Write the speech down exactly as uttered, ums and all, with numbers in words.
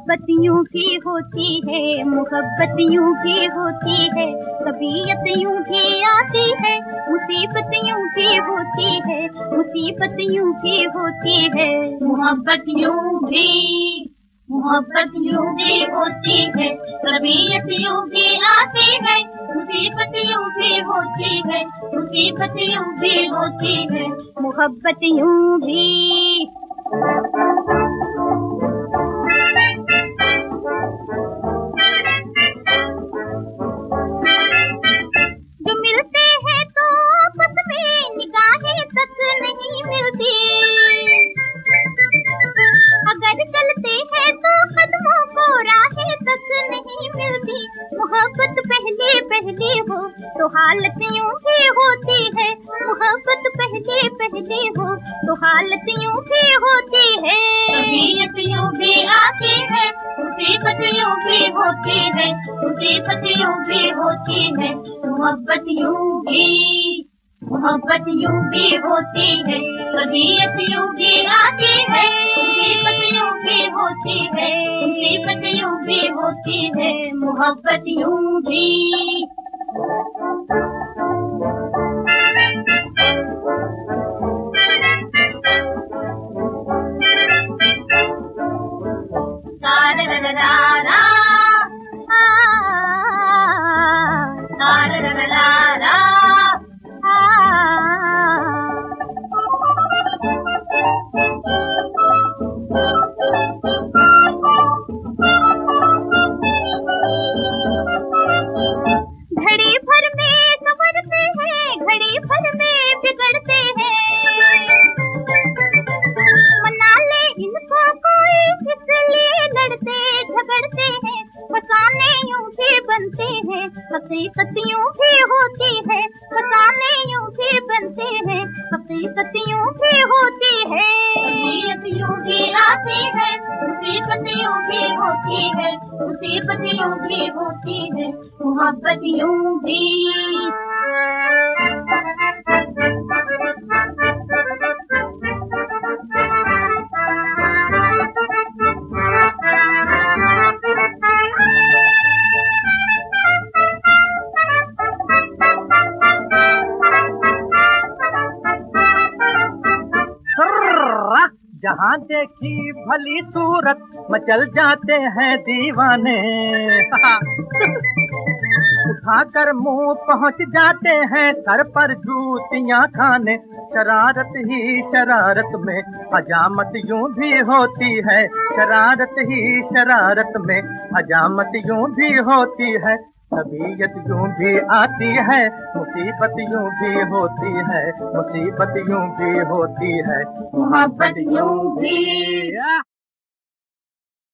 मोहब्बत यूं भी होती है, मोहब्बत यूं भी होती है, तबीयत यूं भी आती है, मुसीबत यूं भी होती है, मुसीबत यूं भी होती है। मोहब्बत यूं भी मोहब्बत यूं भी होती है, तबीयत यूं भी आती है, मुसीबत यूं भी होती है, मुसीबत यूं भी होती है। मोहब्बत यूं भी जो मिलते हैं तो आपस में निगाहें तक नहीं मिलती, अगर चलते हैं तो कदमों को राहें तक नहीं मिलती। मोहब्बत पहली पहली हो तो हालत यूं भी होती है, मोहब्बत पहली पहली हो तो हालत यूं भी होती है। तबीयत यूं भी आती है, मुसीबत यूं भी होती है, मुसीबत यूं भी होती है। मोहब्बत यूं भी मोहब्बत यूं भी होती है, तबीयत यूं भी आती है, मुसीबत यूं भी होती है, मुसीबत यूं भी होती है। मोहब्बत यूं भी घड़ी भर में संवरते हैं, घड़ी भर में बिगड़ते हैं, मना ले इनको कोई इसलिए लड़ते झगड़ते हैं। फसाने यूं भी बनते हैं, हकीकत यूं भी होती है, फसाने यूं भी बनते हैं, हकीकत यूं भी होती है। तबीयत यूं भी आती है, मुसीबत यूं भी होती है, मुसीबत यूं भी होती है। मोहब्बत यूं भी जहाँ देखी भली सूरत मचल जाते हैं दीवाने, उठाकर मुंह पहुँच जाते हैं सर पर जूतियाँ खाने। शरारत ही शरारत में हजामत यूं भी होती है, शरारत ही शरारत में हजामत यूं भी होती है। तबीयत यूं भी आती है, मुसीबत यूं भी होती है, मुसीबत यूं भी होती है। मोहब्बत यूं भी